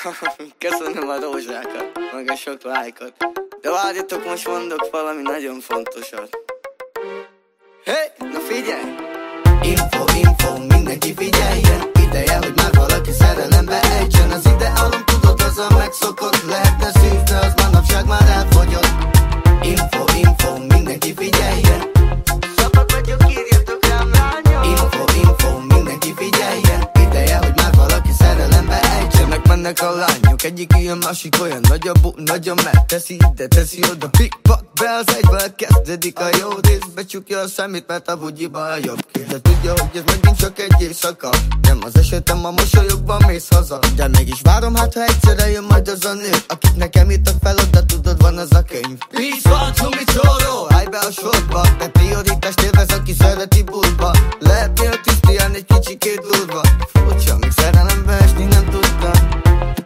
Köszönöm a rózsákat, meg a sok lájkot. De várjatok, most mondok valami nagyon fontosat. Hey, na figyelj! Info, mindenki figyeljen. Ideje, hogy már valaki szerelembe ejtsen. Az ideálom, tudod, az a megszokott. Lehetne szűz, de az manapság már elfogyott. Info, mindenki figyeljen. Szabad vagyok, írjatok rám, lányok. Info, mindenki figyeljen. Ideje, hogy már valaki szerelembe ejtsen. Mennek a lányok, egyik ilyen, másik olyan. Nagy a bu, nagy a meg, teszi ide, teszi oda. Pikpak be az egybe, kezdődik a jó rész. Becsukja a szemét, mert a bugyiba a jobb kéz. De tudja, hogy ez megint csak egy éjszaka. Nem az esetem, a mosolyogban mész haza. De mégis várom, hát ha egyszerre jön majd az a nő, akit nekem írtak fel, oda tudod, van az a könyv. Peace van, csumi csóró, állj be a sorba. De prioritást élvez, aki szereti bulba. Lehetnél a Krisztián egy kicsikét durva. Furcsa, még szerelembe esni nem tudtam.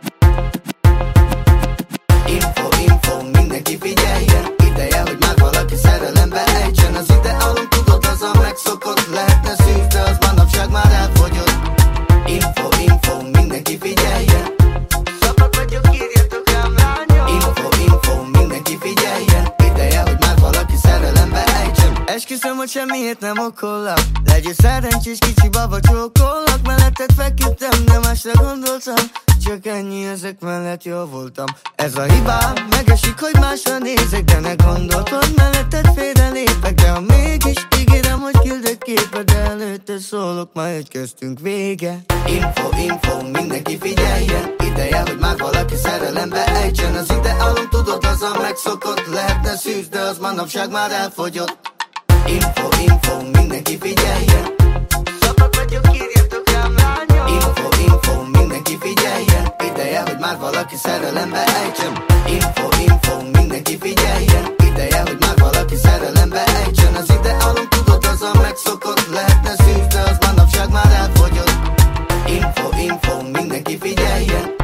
Info, mindenki figyeljen. Ideje, hogy már valaki szerelembe ejtsen. Az ideálom, tudod, az a megszokott. Lehetne szűz, de az manapság már elfogyott. Info, mindenki figyeljen. Szabad vagyok, írjatok rám, lányok. Info, mindenki figyeljen. Ideje, hogy már valaki szerelembe ejtsen. Esküszöm, hogy semmiért nem okollak. Legyél szerencsés, kicsi baba, csókollak. Melletted feküdtem, de másra gondoltam. Csak ennyi, ezek mellett jó voltam. Ez a hibám, megesik, hogy másra nézek. De ne gondoltad, melletted félrelépek. De ha mégis, ígérem, hogy küldök képet. De előtte szólok, majd köztünk vége. Info, mindenki figyeljen. Ideje, hogy már valaki szerelembe ejtsen. Az ideálom, tudod, az a megszokott. Lehetne szűz, de az manapság már elfogyott. Info, mindenki figyeljen. Szabad vagyok, írjatok rám, lányok. Info, mindenki figyeljen. Ideje, hogy már valaki szerelembe ejtsen. Info, mindenki figyeljen. Ideje, hogy már valaki szerelembe ejtsen. Az ideálom, tudod, az a megszokott. Lehetne szűz, de az manapság már elfogyott. Info, mindenki figyeljen.